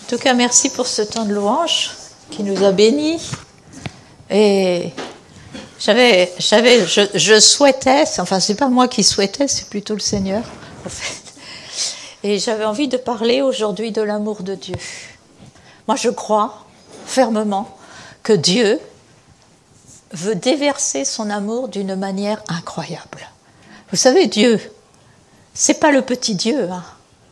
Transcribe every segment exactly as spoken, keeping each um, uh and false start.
tout cas, merci pour ce temps de louange qui nous a bénis. Et j'avais, j'avais, je, je souhaitais, enfin, c'est pas moi qui souhaitais, c'est plutôt le Seigneur, en fait. Et j'avais envie de parler aujourd'hui de l'amour de Dieu. Moi, je crois fermement que Dieu veut déverser son amour d'une manière incroyable. Vous savez, Dieu, c'est pas le petit Dieu, hein.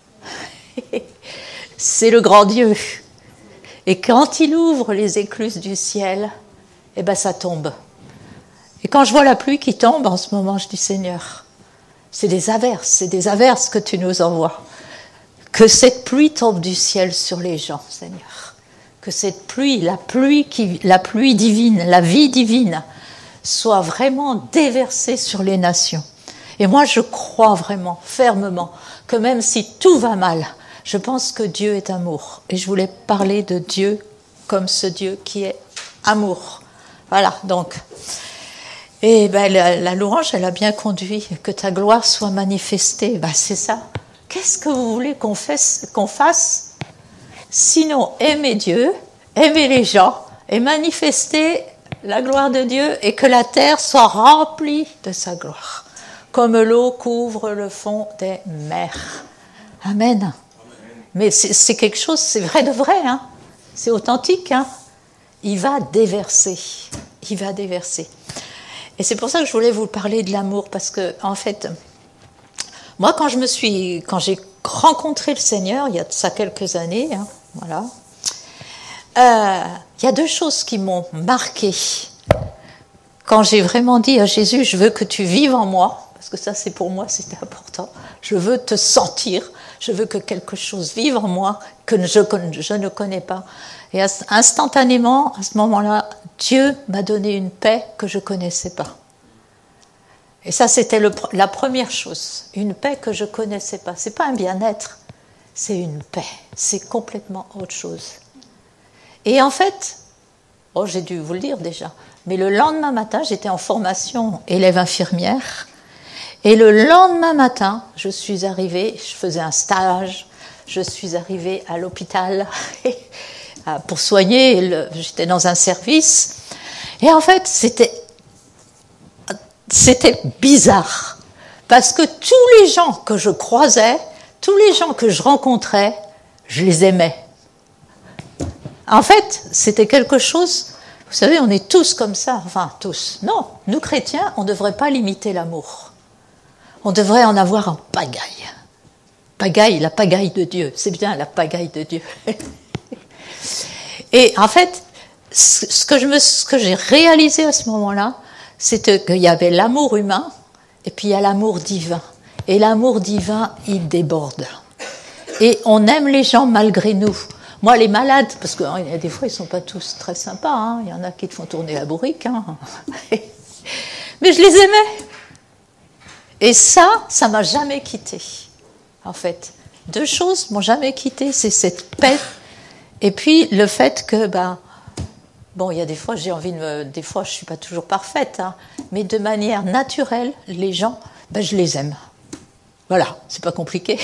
C'est le grand Dieu. Et quand il ouvre les écluses du ciel, eh ben ça tombe. Et quand je vois la pluie qui tombe en ce moment, je dis Seigneur, c'est des averses, c'est des averses que tu nous envoies. Que cette pluie tombe du ciel sur les gens, Seigneur. Que cette pluie, la pluie, qui, la pluie divine, la vie divine, soit vraiment déversée sur les nations. Et moi, je crois vraiment, fermement, que même si tout va mal, je pense que Dieu est amour. Et je voulais parler de Dieu comme ce Dieu qui est amour. Voilà, donc. Et ben, la, la louange, elle a bien conduit. Que ta gloire soit manifestée. Ben, c'est ça. Qu'est-ce que vous voulez qu'on fasse, qu'on fasse sinon aimer Dieu, aimer les gens et manifester la gloire de Dieu et que la terre soit remplie de sa gloire. Comme l'eau couvre le fond des mers. Amen. Mais c'est, c'est quelque chose, c'est vrai de vrai, hein. C'est authentique, hein. Il va déverser, il va déverser. Et c'est pour ça que je voulais vous parler de l'amour, parce que, en fait, moi, quand je me suis, quand j'ai rencontré le Seigneur, il y a de ça quelques années, hein, voilà, euh, il y a deux choses qui m'ont marquée. Quand j'ai vraiment dit à Jésus, je veux que tu vives en moi, parce que ça, c'est pour moi, c'était important. Je veux te sentir. Je veux que quelque chose vive en moi que je, je ne connais pas. Et instantanément, à ce moment-là, Dieu m'a donné une paix que je ne connaissais pas. Et ça, c'était le, la première chose. Une paix que je ne connaissais pas. Ce n'est pas un bien-être, c'est une paix. C'est complètement autre chose. Et en fait, oh, j'ai dû vous le dire déjà, mais le lendemain matin, j'étais en formation élève infirmière. Et le lendemain matin, je suis arrivée, je faisais un stage, je suis arrivée à l'hôpital pour soigner, le, j'étais dans un service. Et en fait, c'était, c'était bizarre, parce que tous les gens que je croisais, tous les gens que je rencontrais, je les aimais. En fait, c'était quelque chose, vous savez, on est tous comme ça, enfin tous. Non, nous chrétiens, on ne devrait pas limiter l'amour. On devrait en avoir en pagaille. Pagaille, la pagaille de Dieu. C'est bien la pagaille de Dieu. Et en fait, ce que, je me, ce que j'ai réalisé à ce moment-là, c'était qu'il y avait l'amour humain et puis il y a l'amour divin. Et l'amour divin, il déborde. Et on aime les gens malgré nous. Moi, les malades, parce que hein, des fois, ils ne sont pas tous très sympas. Hein, il y en a qui te font tourner la bourrique. Hein. Mais je les aimais. Et ça, ça m'a jamais quitté, en fait. Deux choses m'ont jamais quitté, c'est cette paix, et puis le fait que, ben, bon, il y a des fois, j'ai envie de me, des fois, je suis pas toujours parfaite, hein, mais de manière naturelle, les gens, ben, je les aime. Voilà, c'est pas compliqué.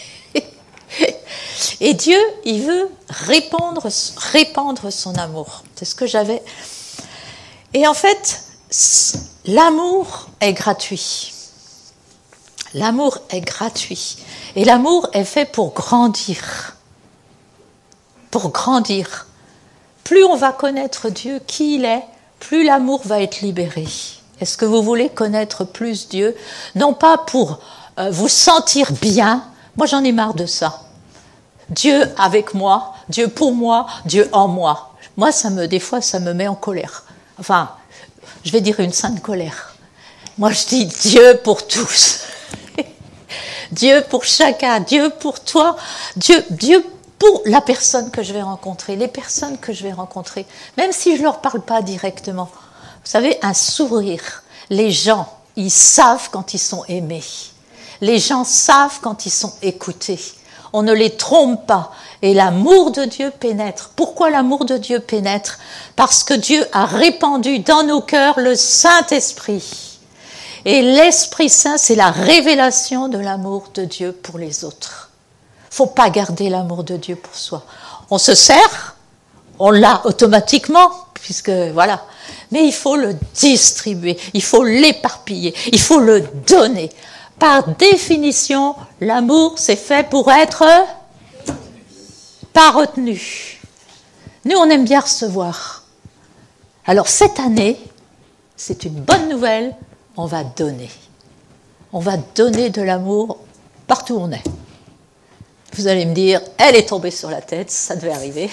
Et Dieu, il veut répandre, répandre son amour. C'est ce que j'avais. Et en fait, l'amour est gratuit. L'amour est gratuit. Et l'amour est fait pour grandir. Pour grandir. Plus on va connaître Dieu, qui il est, plus l'amour va être libéré. Est-ce que vous voulez connaître plus Dieu? Non pas pour euh, vous sentir bien. Moi, j'en ai marre de ça. Dieu avec moi, Dieu pour moi, Dieu en moi. Moi, ça me, des fois, ça me met en colère. Enfin, je vais dire une sainte colère. Moi, je dis Dieu pour tous. Dieu pour chacun, Dieu pour toi, Dieu, Dieu pour la personne que je vais rencontrer, les personnes que je vais rencontrer, même si je ne leur parle pas directement. Vous savez, un sourire, les gens, ils savent quand ils sont aimés. Les gens savent quand ils sont écoutés. On ne les trompe pas. Et l'amour de Dieu pénètre. Pourquoi l'amour de Dieu pénètre? Parce que Dieu a répandu dans nos cœurs le Saint-Esprit. Et l'Esprit Saint, c'est la révélation de l'amour de Dieu pour les autres. faut pas garder l'amour de Dieu pour soi. On se sert, on l'a automatiquement, puisque voilà. Mais il faut le distribuer, il faut l'éparpiller, il faut le donner. Par définition, l'amour, c'est fait pour être pas retenu. Nous, on aime bien recevoir. Alors cette année, c'est une bonne nouvelle, on va donner. On va donner de l'amour partout où on est. Vous allez me dire, elle est tombée sur la tête, ça devait arriver.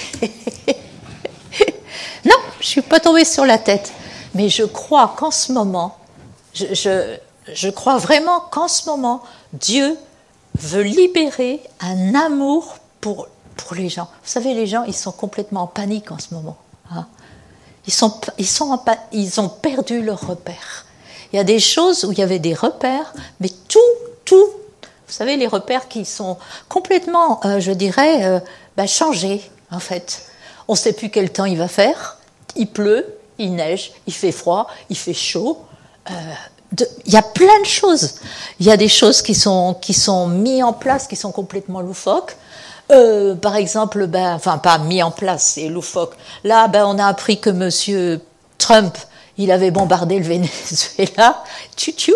Non, je ne suis pas tombée sur la tête. Mais je crois qu'en ce moment, je, je, je crois vraiment qu'en ce moment, Dieu veut libérer un amour pour, pour les gens. Vous savez, les gens, ils sont complètement en panique en ce moment. Hein. Ils, sont, ils, sont en, ils ont perdu leurs repères. Il y a des choses où il y avait des repères, mais tout, tout, vous savez, les repères qui sont complètement, euh, je dirais, euh, bah, changés, en fait. On ne sait plus quel temps il va faire. Il pleut, il neige, il fait froid, il fait chaud. Euh, de, il y a plein de choses. Il y a des choses qui sont, qui sont mises en place, qui sont complètement loufoques. Euh, par exemple, ben, enfin pas mis en place, c'est loufoque. Là, ben, on a appris que Monsieur Trump, il avait bombardé le Venezuela. Tchou-tchou.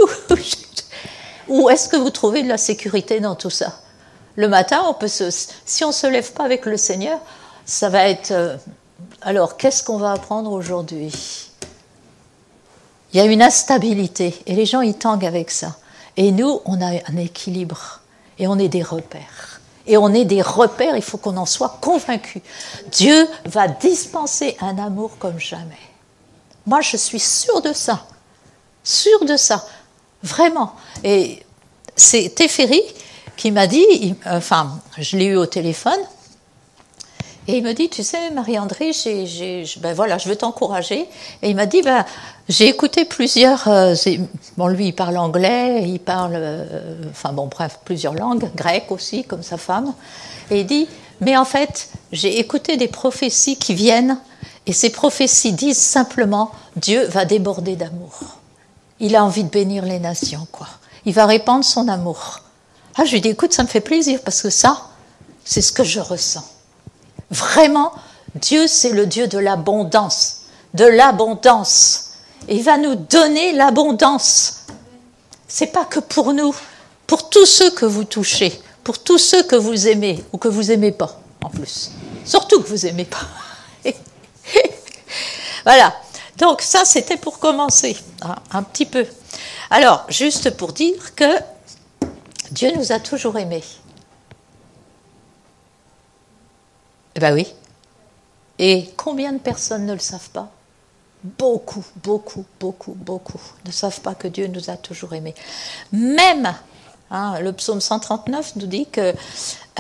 Où est-ce que vous trouvez de la sécurité dans tout ça? Le matin, on peut se, si on ne se lève pas avec le Seigneur, ça va être... Euh, alors, qu'est-ce qu'on va apprendre aujourd'hui? Il y a une instabilité, et les gens, ils tanguent avec ça. Et nous, on a un équilibre, et on est des repères. Et on est des repères, il faut qu'on en soit convaincu. Dieu va dispenser un amour comme jamais. Moi, je suis sûre de ça. Sûre de ça. Vraiment. Et c'est Teferi qui m'a dit, il, enfin, je l'ai eu au téléphone, et il me dit, tu sais, Marie-André, j'ai, j'ai, ben voilà, je veux t'encourager. Et il m'a dit, ben, j'ai écouté plusieurs, euh, bon, lui, il parle anglais, il parle, euh, enfin bon, bref, plusieurs langues, grec aussi, comme sa femme. Et il dit, mais en fait, j'ai écouté des prophéties qui viennent, et ces prophéties disent simplement, Dieu va déborder d'amour. Il a envie de bénir les nations, quoi. Il va répandre son amour. Ah, je lui dis, écoute, ça me fait plaisir, parce que ça, c'est ce que je ressens. Vraiment, Dieu, c'est le Dieu de l'abondance, de l'abondance. Et il va nous donner l'abondance. C'est pas que pour nous, pour tous ceux que vous touchez, pour tous ceux que vous aimez, ou que vous aimez pas, en plus. Surtout que vous aimez pas. Voilà. Donc ça, c'était pour commencer, hein, un petit peu. Alors, juste pour dire que Dieu nous a toujours aimés. Eh bien oui. Et combien de personnes ne le savent pas? Beaucoup, beaucoup, beaucoup, beaucoup ne savent pas que Dieu nous a toujours aimés. Même, hein, le psaume cent trente-neuf nous dit que, euh,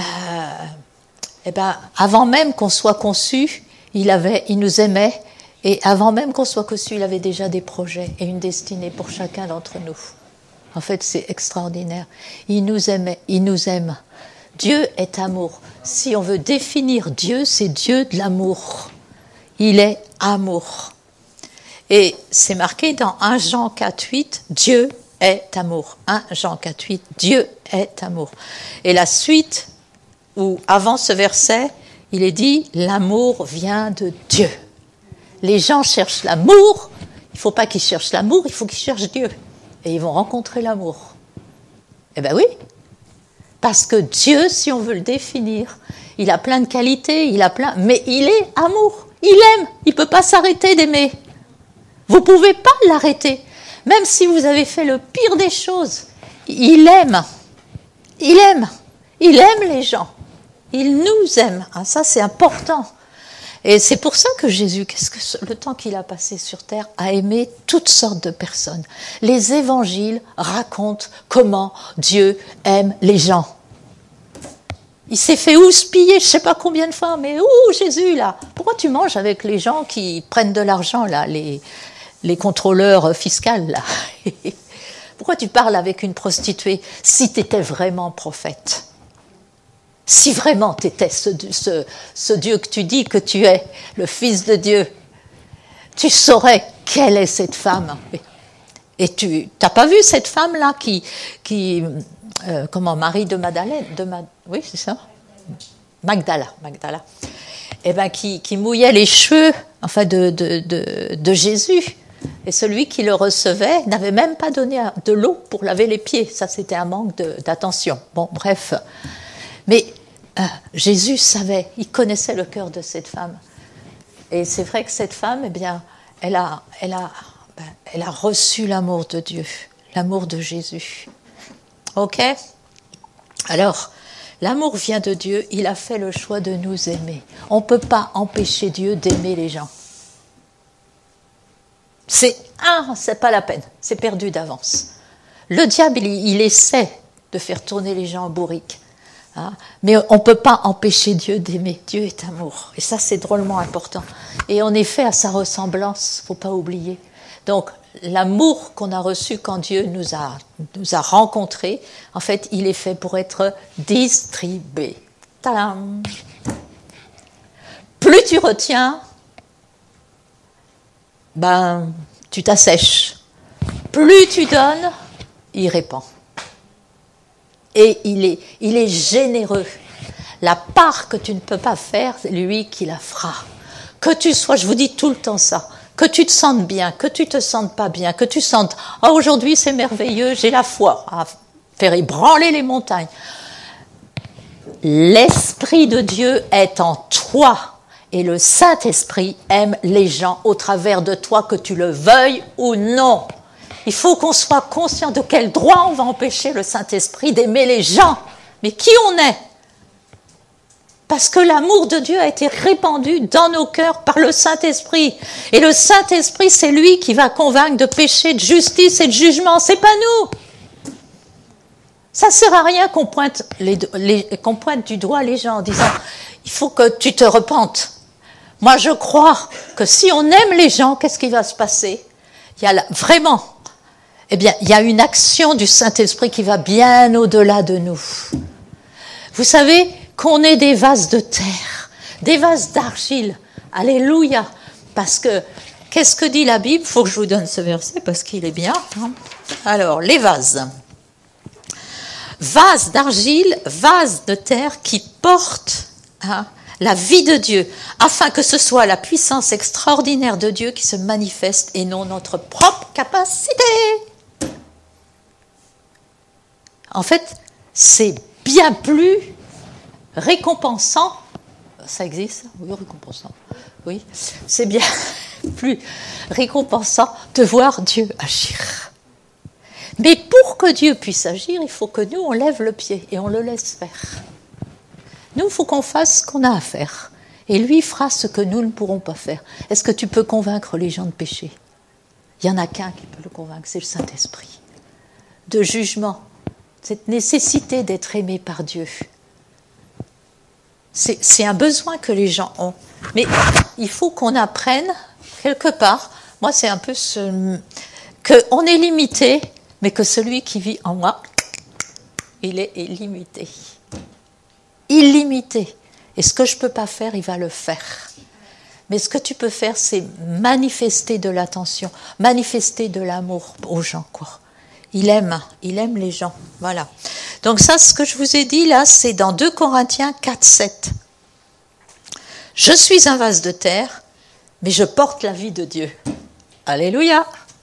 eh ben, avant même qu'on soit conçu, il, avait, il nous aimait. Et avant même qu'on soit conçu, il avait déjà des projets et une destinée pour chacun d'entre nous. En fait, c'est extraordinaire. Il nous aimait, il nous aime. Dieu est amour. Si on veut définir Dieu, c'est Dieu de l'amour. Il est amour. Et c'est marqué dans un Jean quatre huit, Dieu est amour. un Jean quatre huit, Dieu est amour. Et la suite, où avant ce verset, il est dit, l'amour vient de Dieu. Les gens cherchent l'amour, il ne faut pas qu'ils cherchent l'amour, il faut qu'ils cherchent Dieu. Et ils vont rencontrer l'amour. Eh bien oui, parce que Dieu, si on veut le définir, il a plein de qualités, il a plein, mais il est amour, il aime, il ne peut pas s'arrêter d'aimer. Vous ne pouvez pas l'arrêter, même si vous avez fait le pire des choses. Il aime, il aime, il aime les gens, il nous aime, ah, ça c'est important. Et c'est pour ça que Jésus, qu'est-ce que le temps qu'il a passé sur terre, a aimé toutes sortes de personnes. Les évangiles racontent comment Dieu aime les gens. Il s'est fait houspiller, je ne sais pas combien de fois, mais ouh, Jésus, là, pourquoi tu manges avec les gens qui prennent de l'argent, là, les, les contrôleurs fiscaux, là? Pourquoi tu parles avec une prostituée si tu étais vraiment prophète? Si vraiment tu étais ce, ce, ce Dieu que tu dis que tu es, le Fils de Dieu, tu saurais quelle est cette femme. Et tu n'as pas vu cette femme-là qui, qui euh, comment, Marie de Madeleine, de Ma, oui, c'est ça, Magdala, Magdala, eh ben, qui, qui mouillait les cheveux enfin, de, de, de, de Jésus. Et celui qui le recevait n'avait même pas donné de l'eau pour laver les pieds. Ça, c'était un manque de, d'attention. Bon, bref. Mais euh, Jésus savait, il connaissait le cœur de cette femme. Et c'est vrai que cette femme, eh bien, elle a, elle a, ben, elle a reçu l'amour de Dieu, l'amour de Jésus. Ok ? Alors, l'amour vient de Dieu, il a fait le choix de nous aimer. On ne peut pas empêcher Dieu d'aimer les gens. C'est, ah, c'est pas la peine, c'est perdu d'avance. Le diable, il, il essaie de faire tourner les gens en bourrique. Hein, mais on ne peut pas empêcher Dieu d'aimer. Dieu est amour. Et ça, c'est drôlement important. Et on est fait à sa ressemblance, il ne faut pas oublier. Donc, l'amour qu'on a reçu quand Dieu nous a, nous a rencontrés, en fait, il est fait pour être distribué. Tadam! Plus tu retiens, ben, tu t'assèches. Plus tu donnes, il répand. Et il est, il est généreux. La part que tu ne peux pas faire, c'est lui qui la fera. Que tu sois, je vous dis tout le temps ça, que tu te sentes bien, que tu te sentes pas bien, que tu sentes, ah, aujourd'hui c'est merveilleux, j'ai la foi à faire ébranler les montagnes. L'Esprit de Dieu est en toi. Et le Saint-Esprit aime les gens au travers de toi, que tu le veuilles ou non. Il faut qu'on soit conscient de quel droit on va empêcher le Saint-Esprit d'aimer les gens. Mais qui on est ? Parce que l'amour de Dieu a été répandu dans nos cœurs par le Saint-Esprit. Et le Saint-Esprit, c'est lui qui va convaincre de péché, de justice et de jugement. C'est pas nous. Ça ne sert à rien qu'on pointe, les, les, qu'on pointe du doigt les gens en disant « il faut que tu te repentes ». Moi, je crois que si on aime les gens, qu'est-ce qui va se passer ? Il y a là, vraiment, eh bien, il y a une action du Saint-Esprit qui va bien au-delà de nous. Vous savez qu'on est des vases de terre, des vases d'argile. Alléluia. Parce que, qu'est-ce que dit la Bible ? Il faut que je vous donne ce verset parce qu'il est bien. Alors, les vases. Vases d'argile, vases de terre qui portent... Hein, la vie de Dieu, afin que ce soit la puissance extraordinaire de Dieu qui se manifeste et non notre propre capacité. En fait, c'est bien plus récompensant, ça existe, oui, récompensant, oui, c'est bien plus récompensant de voir Dieu agir. Mais pour que Dieu puisse agir, il faut que nous, on lève le pied et on le laisse faire. Nous, il faut qu'on fasse ce qu'on a à faire. Et lui fera ce que nous ne pourrons pas faire. Est-ce que tu peux convaincre les gens de péché ? Il n'y en a qu'un qui peut le convaincre, c'est le Saint-Esprit. De jugement, cette nécessité d'être aimé par Dieu. C'est, c'est un besoin que les gens ont. Mais il faut qu'on apprenne, quelque part, moi c'est un peu ce... qu'on est limité, mais que celui qui vit en moi, il est illimité. Illimité. Et ce que je ne peux pas faire, il va le faire. Mais ce que tu peux faire, c'est manifester de l'attention, manifester de l'amour aux gens, quoi. Il aime, il aime les gens. Voilà. Donc ça, ce que je vous ai dit là, c'est dans deux Corinthiens quatre, sept. Je suis un vase de terre, mais je porte la vie de Dieu. Alléluia.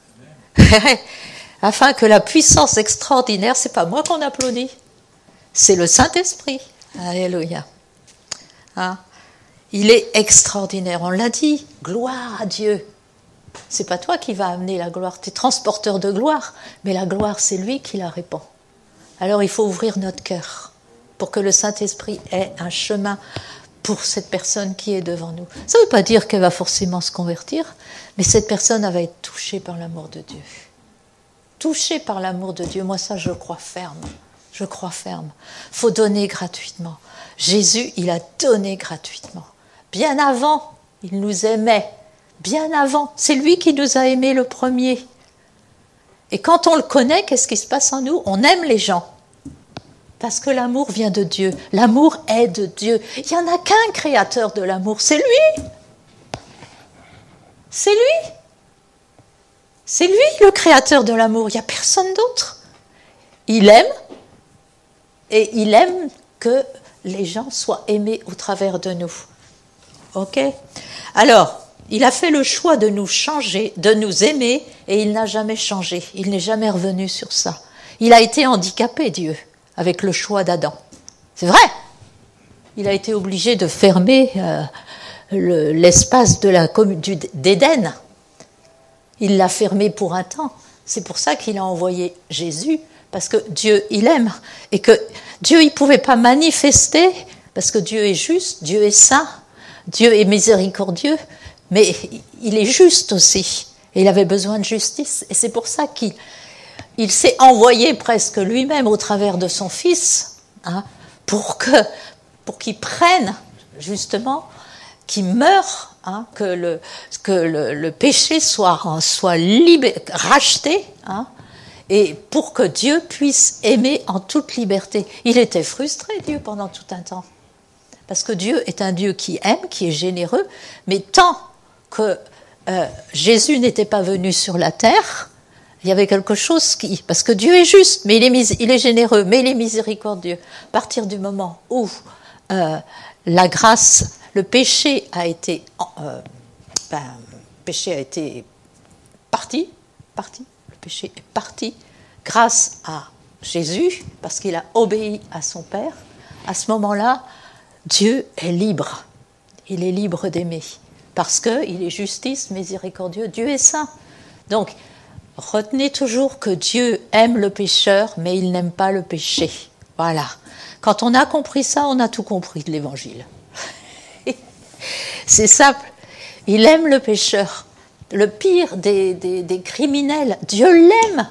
Afin que la puissance extraordinaire, c'est pas moi qu'on applaudit, c'est le Saint-Esprit. Alléluia. Hein? Il est extraordinaire, on l'a dit. Gloire à Dieu. C'est pas toi qui vas amener la gloire, tu es transporteur de gloire, mais la gloire, c'est lui qui la répand. Alors il faut ouvrir notre cœur pour que le Saint-Esprit ait un chemin pour cette personne qui est devant nous. Ça ne veut pas dire qu'elle va forcément se convertir, mais cette personne elle va être touchée par l'amour de Dieu. Touchée par l'amour de Dieu, moi ça je crois ferme. Je crois ferme. Il faut donner gratuitement. Jésus, il a donné gratuitement. Bien avant, il nous aimait. Bien avant. C'est lui qui nous a aimés le premier. Et quand on le connaît, qu'est-ce qui se passe en nous ? On aime les gens. Parce que l'amour vient de Dieu. L'amour est de Dieu. Il n'y en a qu'un créateur de l'amour. C'est lui. C'est lui. C'est lui le créateur de l'amour. Il n'y a personne d'autre. Il aime. Et il aime que les gens soient aimés au travers de nous. Ok ? Alors, il a fait le choix de nous changer, de nous aimer, et il n'a jamais changé. Il n'est jamais revenu sur ça. Il a été handicapé, Dieu, avec le choix d'Adam. C'est vrai. Il a été obligé de fermer euh, le, l'espace de la, du, d'Éden. Il l'a fermé pour un temps. C'est pour ça qu'il a envoyé Jésus, parce que Dieu, il aime. Et que Dieu, il ne pouvait pas manifester, parce que Dieu est juste, Dieu est saint, Dieu est miséricordieux, mais il est juste aussi. Et il avait besoin de justice. Et c'est pour ça qu'il il s'est envoyé presque lui-même au travers de son Fils, hein, pour, que, pour qu'il prenne, justement, qu'il meure, hein, que, le, que le, le péché soit, soit libé, racheté, hein, et pour que Dieu puisse aimer en toute liberté. Il était frustré, Dieu, pendant tout un temps. Parce que Dieu est un Dieu qui aime, qui est généreux, mais tant que euh, Jésus n'était pas venu sur la terre, il y avait quelque chose qui... Parce que Dieu est juste, mais il est, mis, il est généreux, mais il est miséricordieux. À partir du moment où euh, la grâce, le péché a été... Euh, ben, le péché a été parti, parti, le péché est parti grâce à Jésus, parce qu'il a obéi à son Père. À ce moment-là, Dieu est libre. Il est libre d'aimer. Parce qu'il est justice, miséricordieux. Dieu est saint. Donc, retenez toujours que Dieu aime le pécheur, mais il n'aime pas le péché. Voilà. Quand on a compris ça, on a tout compris de l'Évangile. C'est simple. Il aime le pécheur. Le pire des, des, des criminels, Dieu l'aime.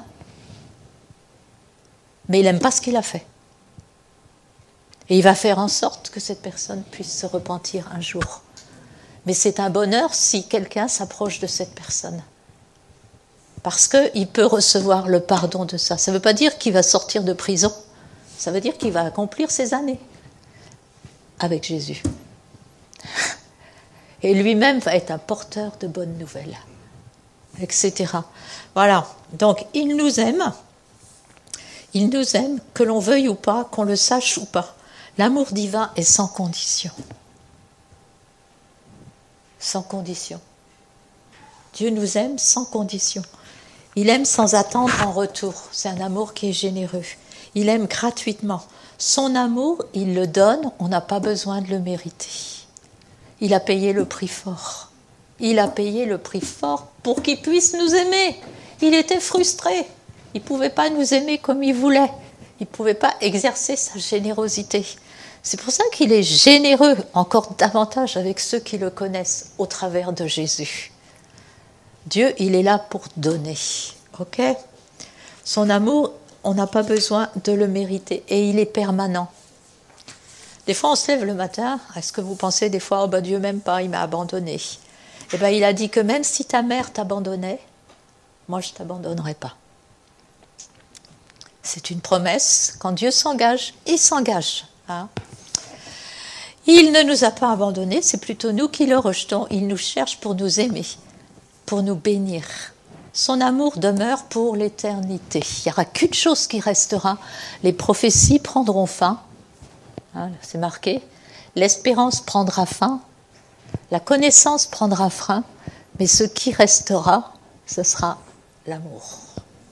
Mais il n'aime pas ce qu'il a fait. Et il va faire en sorte que cette personne puisse se repentir un jour. Mais c'est un bonheur si quelqu'un s'approche de cette personne. Parce qu'il peut recevoir le pardon de ça. Ça ne veut pas dire qu'il va sortir de prison. Ça veut dire qu'il va accomplir ses années avec Jésus. Et lui-même va être un porteur de bonnes nouvelles, et cetera. Voilà. Donc, il nous aime. Il nous aime, que l'on veuille ou pas, qu'on le sache ou pas. L'amour divin est sans condition. Sans condition. Dieu nous aime sans condition. Il aime sans attendre en retour. C'est un amour qui est généreux. Il aime gratuitement. Son amour, il le donne, on n'a pas besoin de le mériter. Il a payé le prix fort. Il a payé le prix fort pour qu'il puisse nous aimer. Il était frustré. Il ne pouvait pas nous aimer comme il voulait. Il ne pouvait pas exercer sa générosité. C'est pour ça qu'il est généreux encore davantage avec ceux qui le connaissent au travers de Jésus. Dieu, il est là pour donner. Ok ? Son amour, on n'a pas besoin de le mériter et il est permanent. Des fois, on se lève le matin. Est-ce que vous pensez des fois, oh ben Dieu m'aime pas, il m'a abandonné. Eh bien, il a dit que même si ta mère t'abandonnait, moi, je ne t'abandonnerai pas. C'est une promesse. Quand Dieu s'engage, il s'engage. Hein. Il ne nous a pas abandonnés, c'est plutôt nous qui le rejetons. Il nous cherche pour nous aimer, pour nous bénir. Son amour demeure pour l'éternité. Il n'y aura qu'une chose qui restera. Les prophéties prendront fin. Hein, c'est marqué. L'espérance prendra fin. La connaissance prendra fin. Mais ce qui restera, ce sera l'amour. Ok ?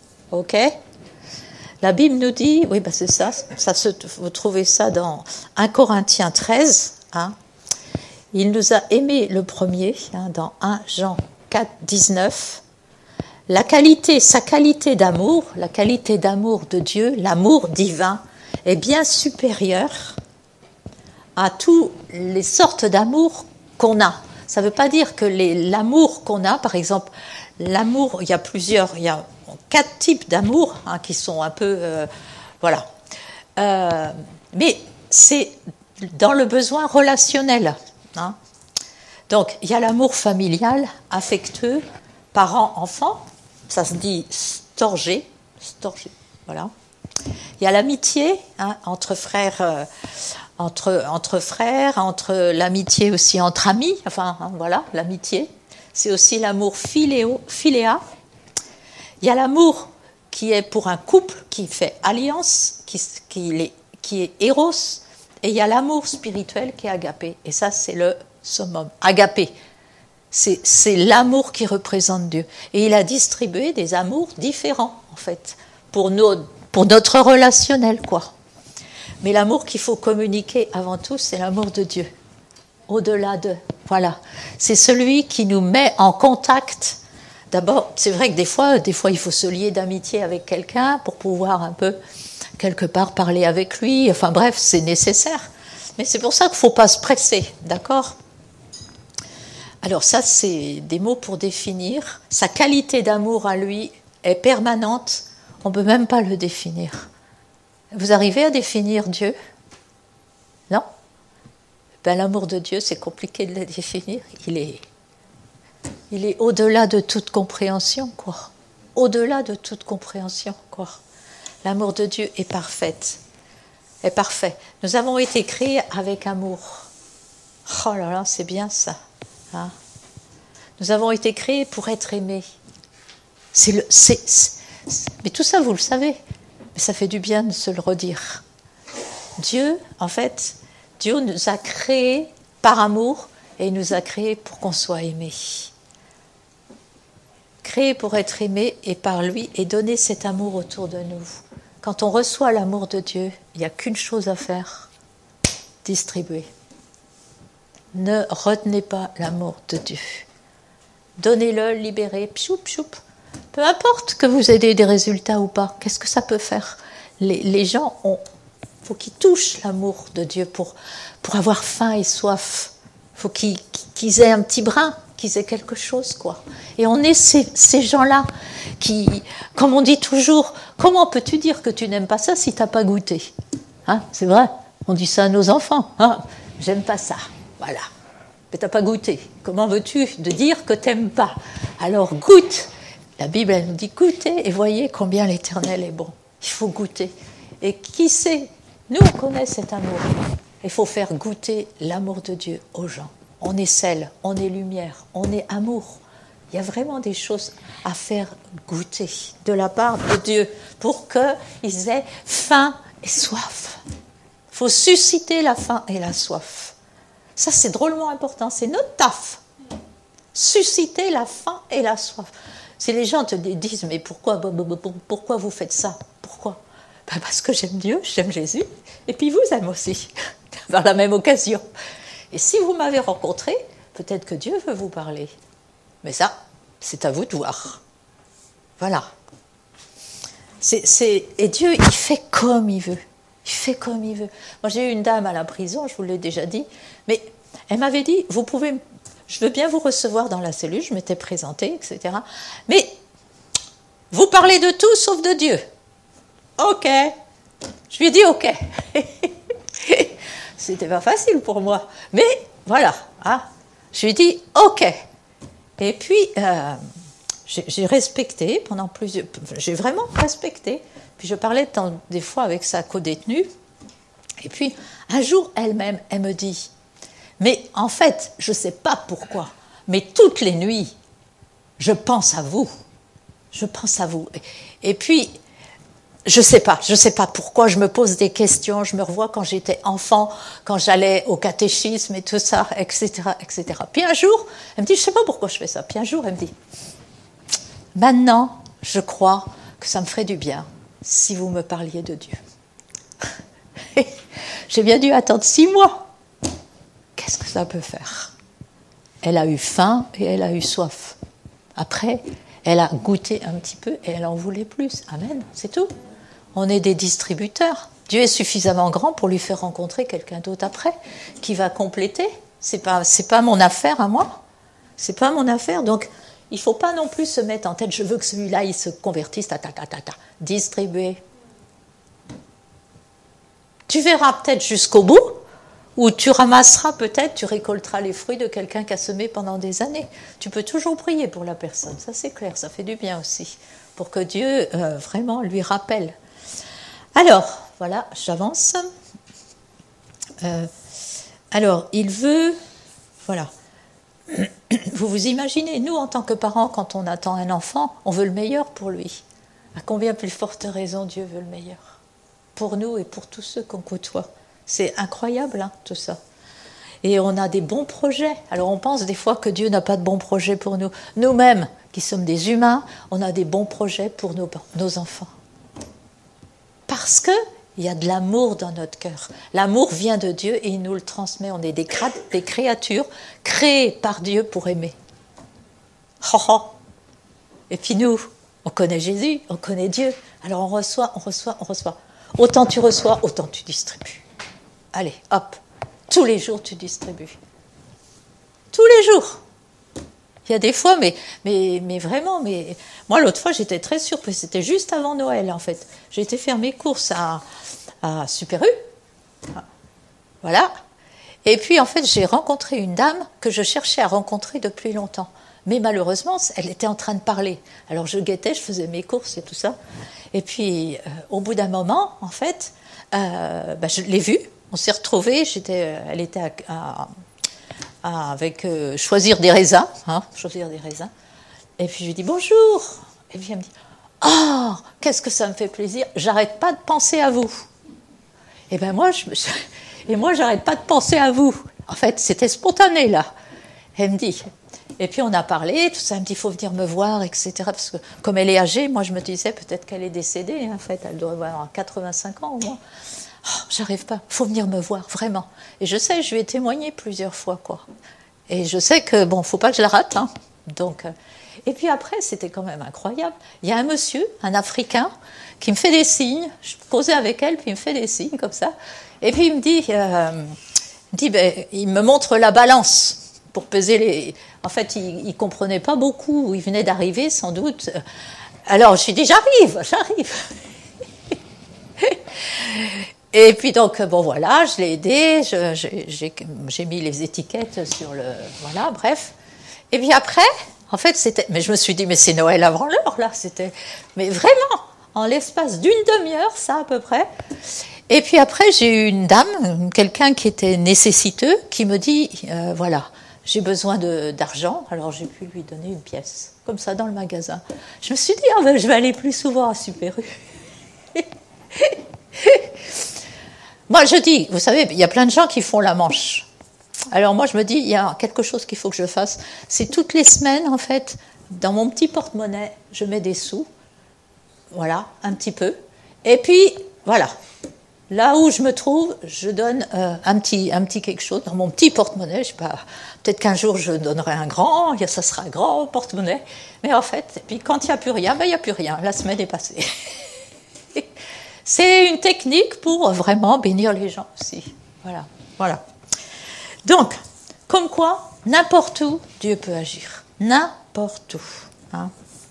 La Bible nous dit, oui, ben c'est ça, ça se, vous trouvez ça dans un Corinthiens treize. Hein, il nous a aimés le premier, hein, dans un Jean quatre, dix-neuf. La qualité, sa qualité d'amour, la qualité d'amour de Dieu, l'amour divin, est bien supérieure à toutes les sortes d'amour qu'on a. Ça ne veut pas dire que les, l'amour qu'on a, par exemple, l'amour, il y a plusieurs, il y a quatre types d'amour hein, qui sont un peu, euh, voilà. Euh, mais c'est dans le besoin relationnel. Hein. Donc, il y a l'amour familial, affectueux, parent-enfant, ça se dit storgé, storgé, voilà. Il y a l'amitié hein, entre frères, euh, entre, entre frères, entre l'amitié aussi entre amis, enfin hein, voilà, l'amitié. C'est aussi l'amour philéo, philéa. Il y a l'amour qui est pour un couple qui fait alliance, qui, qui, est, qui est éros, Et il y a l'amour spirituel qui est agapé. Et ça, c'est le summum. Agapé. C'est, c'est l'amour qui représente Dieu. Et il a distribué des amours différents, en fait, pour, nos, pour notre relationnel, quoi. Mais l'amour qu'il faut communiquer avant tout, c'est l'amour de Dieu. Au-delà de... Voilà. C'est celui qui nous met en contact. D'abord, c'est vrai que des fois, des fois, il faut se lier d'amitié avec quelqu'un pour pouvoir un peu, quelque part, parler avec lui. Enfin bref, c'est nécessaire. Mais c'est pour ça qu'il ne faut pas se presser, d'accord ? Alors ça, c'est des mots pour définir. Sa qualité d'amour à lui est permanente. On ne peut même pas le définir. Vous arrivez à définir Dieu ? Non ? Ben, l'amour de Dieu, c'est compliqué de le définir. Il est, il est au-delà de toute compréhension, quoi. Au-delà de toute compréhension, quoi. L'amour de Dieu est parfait. Est parfait. Nous avons été créés avec amour. Oh là là, c'est bien ça. Hein? Nous avons été créés pour être aimés. C'est le, c'est, c'est, mais tout ça, vous le savez. Mais ça fait du bien de se le redire. Dieu, en fait, Dieu nous a créés par amour et il nous a créés pour qu'on soit aimés. Créés pour être aimés et par lui et donner cet amour autour de nous. Quand on reçoit l'amour de Dieu, il n'y a qu'une chose à faire, distribuer. Ne retenez pas l'amour de Dieu. Donnez-le, libérez, pchoup, pchoup. Peu importe que vous ayez des résultats ou pas, qu'est-ce que ça peut faire ? les, les gens, il faut qu'ils touchent l'amour de Dieu pour, pour avoir faim et soif. Il faut qu'ils, qu'ils aient un petit brin, qu'ils aient quelque chose, quoi. Et on est ces, ces gens-là qui, comme on dit toujours, comment peux-tu dire que tu n'aimes pas ça si tu n'as pas goûté ? Hein, c'est vrai, on dit ça à nos enfants. Hein, j'aime pas ça. Voilà. Mais tu n'as pas goûté. Comment veux-tu de dire que tu n'aimes pas ? Alors goûte. La Bible, elle nous dit goûtez et voyez combien l'Éternel est bon. Il faut goûter. Et qui sait ? Nous, on connaît cet amour. Il faut faire goûter l'amour de Dieu aux gens. On est sel, on est lumière, on est amour. Il y a vraiment des choses à faire goûter de la part de Dieu pour qu'ils aient faim et soif. Il faut susciter la faim et la soif. Ça, c'est drôlement important. C'est notre taf. Susciter la faim et la soif. Si les gens te disent, mais pourquoi, pourquoi vous faites ça ? Pourquoi ? Ben parce que j'aime Dieu, j'aime Jésus, et puis vous aimez aussi, par la même occasion. Et si vous m'avez rencontré, peut-être que Dieu veut vous parler. Mais ça, c'est à vous de voir. Voilà. C'est, c'est, et Dieu, il fait comme il veut. Il fait comme il veut. Moi, j'ai eu une dame à la prison, je vous l'ai déjà dit, mais elle m'avait dit, vous pouvez, je veux bien vous recevoir dans la cellule, je m'étais présentée, et cetera. Mais vous parlez de tout sauf de Dieu. Ok. Je lui ai dit ok. C'était pas facile pour moi, mais voilà. Hein. Je lui ai dit ok. Et puis euh, j'ai, j'ai respecté pendant plusieurs, j'ai vraiment respecté. Puis je parlais de temps, des fois avec sa co-détenue. Et puis un jour elle-même, elle me dit, mais en fait, je sais pas pourquoi, mais toutes les nuits, je pense à vous. Je pense à vous. Et puis je sais pas, je sais pas pourquoi, je me pose des questions, je me revois quand j'étais enfant, quand j'allais au catéchisme et tout ça, et cetera, et cetera. Puis un jour, elle me dit, je sais pas pourquoi je fais ça. Puis un jour, elle me dit, maintenant, je crois que ça me ferait du bien si vous me parliez de Dieu. J'ai bien dû attendre six mois. Qu'est-ce que ça peut faire ? Elle a eu faim et elle a eu soif. Après, elle a goûté un petit peu et elle en voulait plus. Amen, c'est tout. On est des distributeurs. Dieu est suffisamment grand pour lui faire rencontrer quelqu'un d'autre après, qui va compléter. C'est pas, c'est pas mon affaire à moi. C'est pas mon affaire. Donc, il faut pas non plus se mettre en tête, je veux que celui-là, il se convertisse, ta, ta, ta, ta, ta. Distribuer. Tu verras peut-être jusqu'au bout, ou tu ramasseras peut-être, tu récolteras les fruits de quelqu'un qui a semé pendant des années. Tu peux toujours prier pour la personne, ça c'est clair, ça fait du bien aussi, pour que Dieu euh, vraiment lui rappelle. Alors, voilà, j'avance. Euh, alors, il veut, voilà, vous vous imaginez, nous en tant que parents, quand on attend un enfant, on veut le meilleur pour lui. À combien plus forte raison Dieu veut le meilleur ? Pour nous et pour tous ceux qu'on côtoie. C'est incroyable, hein, tout ça. Et on a des bons projets. Alors on pense des fois que Dieu n'a pas de bons projets pour nous. Nous-mêmes, qui sommes des humains, on a des bons projets pour nos, nos enfants. Parce qu'il y a de l'amour dans notre cœur. L'amour vient de Dieu et il nous le transmet. On est des, cré- des créatures créées par Dieu pour aimer. Oh, oh. Et puis nous, on connaît Jésus, on connaît Dieu. Alors on reçoit, on reçoit, on reçoit. Autant tu reçois, autant tu distribues. Allez, hop. Tous les jours, tu distribues. Tous les jours. Il y a des fois, mais, mais, mais vraiment, mais moi, l'autre fois, j'étais très surprise. C'était juste avant Noël, en fait. J'ai été faire mes courses à, à Super U. Voilà. Et puis, en fait, j'ai rencontré une dame que je cherchais à rencontrer depuis longtemps. Mais malheureusement, elle était en train de parler. Alors, je guettais, je faisais mes courses et tout ça. Et puis, euh, au bout d'un moment, en fait, euh, bah, je l'ai vue. On s'est retrouvés, j'étais, elle était à, à, à, avec euh, choisir des raisins, hein, choisir des raisins. Et puis je lui dis bonjour. Et puis elle me dit oh, qu'est-ce que ça me fait plaisir. J'arrête pas de penser à vous. Et ben moi, je, je, et moi, j'arrête pas de penser à vous. En fait, c'était spontané là. Elle me dit. Et puis on a parlé, tout ça. Elle me dit il faut venir me voir, et cetera. Parce que comme elle est âgée, moi je me disais peut-être qu'elle est décédée. En fait, elle doit avoir quatre-vingt-cinq ans au moins. Oh, j'arrive pas, faut venir me voir, vraiment. Et je sais, je lui ai témoigné plusieurs fois, quoi. Et je sais que, bon, faut pas que je la rate, hein. Donc, euh... et puis après, c'était quand même incroyable. Il y a un monsieur, un Africain, qui me fait des signes. Je causais avec elle, puis il me fait des signes, comme ça. Et puis il me dit, euh, il, me dit ben, il me montre la balance pour peser les... En fait, il ne comprenait pas beaucoup, il venait d'arriver, sans doute. Alors, je lui ai dit, j'arrive, j'arrive. Et puis donc, bon voilà, je l'ai aidé, je, j'ai, j'ai, j'ai mis les étiquettes sur le... Voilà, bref. Et puis après, en fait, c'était... Mais je me suis dit, mais c'est Noël avant l'heure, là, c'était... Mais vraiment, en l'espace d'une demi-heure, ça à peu près. Et puis après, j'ai eu une dame, quelqu'un qui était nécessiteux, qui me dit, euh, voilà, j'ai besoin de, d'argent, alors j'ai pu lui donner une pièce, comme ça, dans le magasin. Je me suis dit, oh, ben, je vais aller plus souvent à Super U. Moi, je dis, vous savez, il y a plein de gens qui font la manche. Alors moi, je me dis, il y a quelque chose qu'il faut que je fasse. C'est toutes les semaines, en fait, dans mon petit porte-monnaie, je mets des sous. Voilà, un petit peu. Et puis, voilà. Là où je me trouve, je donne euh, un, petit, un petit quelque chose dans mon petit porte-monnaie. Je sais pas, peut-être qu'un jour, je donnerai un grand, ça sera un grand porte-monnaie. Mais en fait, et puis quand il n'y a plus rien, ben, il n'y a plus rien. La semaine est passée. C'est une technique pour vraiment bénir les gens aussi. Voilà, voilà. Donc, comme quoi, n'importe où, Dieu peut agir. N'importe où. Hein.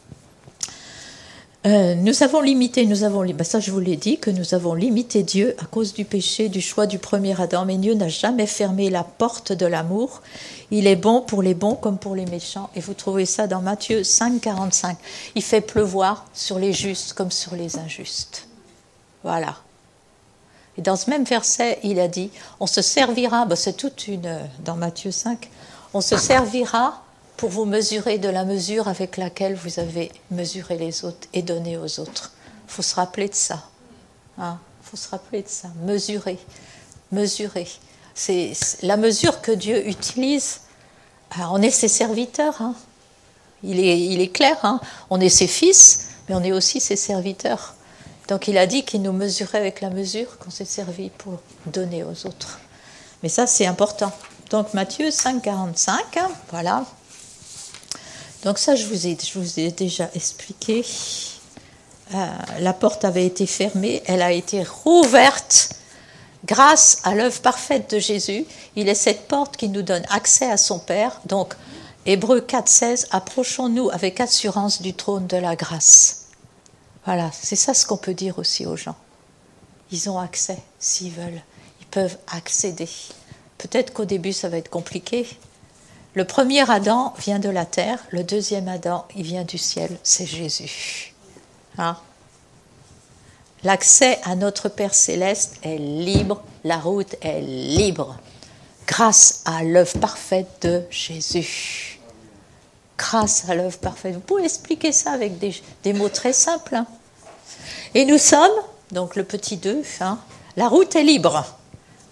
Euh, nous avons limité, nous avons, ben ça je vous l'ai dit, que nous avons limité Dieu à cause du péché, du choix du premier Adam. Mais Dieu n'a jamais fermé la porte de l'amour. Il est bon pour les bons comme pour les méchants. Et vous trouvez ça dans Matthieu cinq, quarante-cinq. Il fait pleuvoir sur les justes comme sur les injustes. Voilà. Et dans ce même verset, il a dit, on se servira, ben c'est toute une, dans Matthieu cinq, on se servira pour vous mesurer de la mesure avec laquelle vous avez mesuré les autres et donné aux autres. Il faut se rappeler de ça. Hein, faut se rappeler de ça. Mesurer. Mesurer. C'est, c'est la mesure que Dieu utilise. Alors, on est ses serviteurs. Hein. Il est, il est clair. Hein. On est ses fils, mais on est aussi ses serviteurs. Donc il a dit qu'il nous mesurait avec la mesure qu'on s'est servi pour donner aux autres. Mais ça, c'est important. Donc Matthieu cinq, quarante-cinq, hein, voilà. Donc ça, je vous ai, je vous ai déjà expliqué. Euh, la porte avait été fermée, elle a été rouverte grâce à l'œuvre parfaite de Jésus. Il est cette porte qui nous donne accès à son Père. Donc, Hébreux quatre, seize, approchons-nous avec assurance du trône de la grâce. Voilà, c'est ça ce qu'on peut dire aussi aux gens. Ils ont accès, s'ils veulent. Ils peuvent accéder. Peut-être qu'au début, ça va être compliqué. Le premier Adam vient de la terre. Le deuxième Adam, il vient du ciel. C'est Jésus. Hein? L'accès à notre Père Céleste est libre. La route est libre. Grâce à l'œuvre parfaite de Jésus. Grâce à l'œuvre parfaite. Vous pouvez expliquer ça avec des, des mots très simples. Hein. Et nous sommes, donc le petit deux, hein, la route est libre.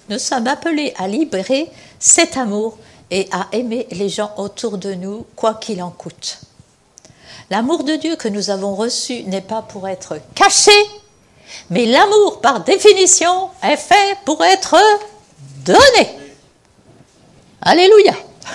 Nous sommes appelés à libérer cet amour et à aimer les gens autour de nous, quoi qu'il en coûte. L'amour de Dieu que nous avons reçu n'est pas pour être caché, mais l'amour, par définition, est fait pour être donné. Alléluia.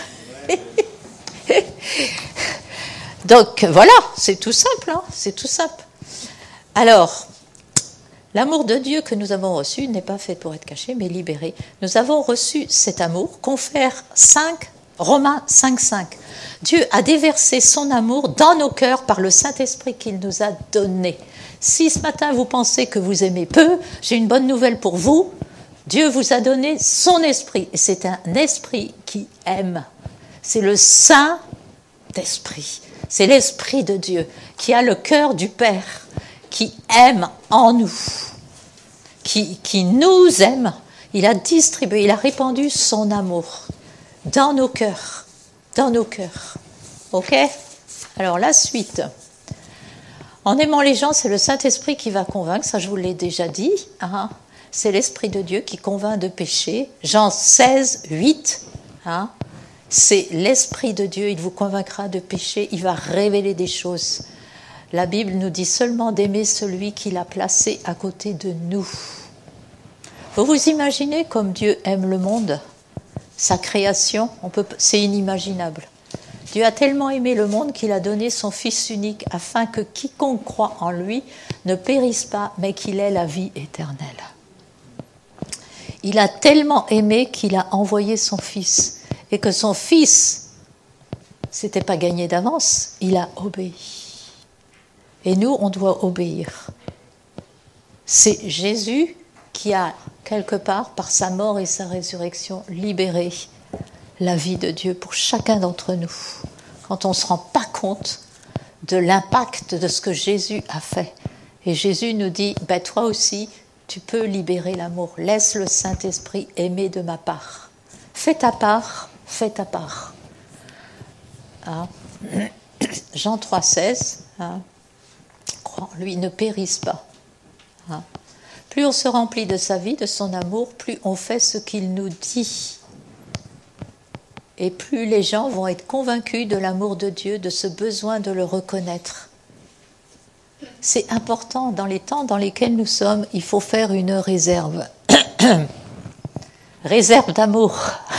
Donc voilà, c'est tout simple, hein, c'est tout simple. Alors, l'amour de Dieu que nous avons reçu n'est pas fait pour être caché, mais libéré. Nous avons reçu cet amour, Confère cinq, Romains cinq, cinq. Dieu a déversé son amour dans nos cœurs par le Saint-Esprit qu'il nous a donné. Si ce matin vous pensez que vous aimez peu, j'ai une bonne nouvelle pour vous. Dieu vous a donné son esprit. Et c'est un esprit qui aime. C'est le Saint-Esprit. C'est l'Esprit de Dieu qui a le cœur du Père, qui aime en nous, qui, qui nous aime. Il a distribué, il a répandu son amour dans nos cœurs. Dans nos cœurs. Ok ? Alors la suite. En aimant les gens, c'est le Saint-Esprit qui va convaincre, ça je vous l'ai déjà dit. Hein. C'est l'Esprit de Dieu qui convainc de péché. Jean seize, huit. Hein. C'est l'Esprit de Dieu, il vous convaincra de péché, il va révéler des choses. La Bible nous dit seulement d'aimer celui qu'il a placé à côté de nous. Vous vous imaginez comme Dieu aime le monde, sa création, on peut, c'est inimaginable. Dieu a tellement aimé le monde qu'il a donné son Fils unique afin que quiconque croit en lui ne périsse pas, mais qu'il ait la vie éternelle. Il a tellement aimé qu'il a envoyé son Fils et que son Fils, c'était pas gagné d'avance, il a obéi. Et nous, on doit obéir. C'est Jésus qui a, quelque part, par sa mort et sa résurrection, libéré la vie de Dieu pour chacun d'entre nous. Quand on ne se rend pas compte de l'impact de ce que Jésus a fait. Et Jésus nous dit, ben toi aussi, tu peux libérer l'amour. Laisse le Saint-Esprit aimer de ma part. Fais ta part, fais ta part. Hein? Jean trois, seize, hein? Crois en lui, ne périsse pas. Hein? Plus on se remplit de sa vie, de son amour, plus on fait ce qu'il nous dit. Et plus les gens vont être convaincus de l'amour de Dieu, de ce besoin de le reconnaître. C'est important, dans les temps dans lesquels nous sommes, il faut faire une réserve. Réserve d'amour.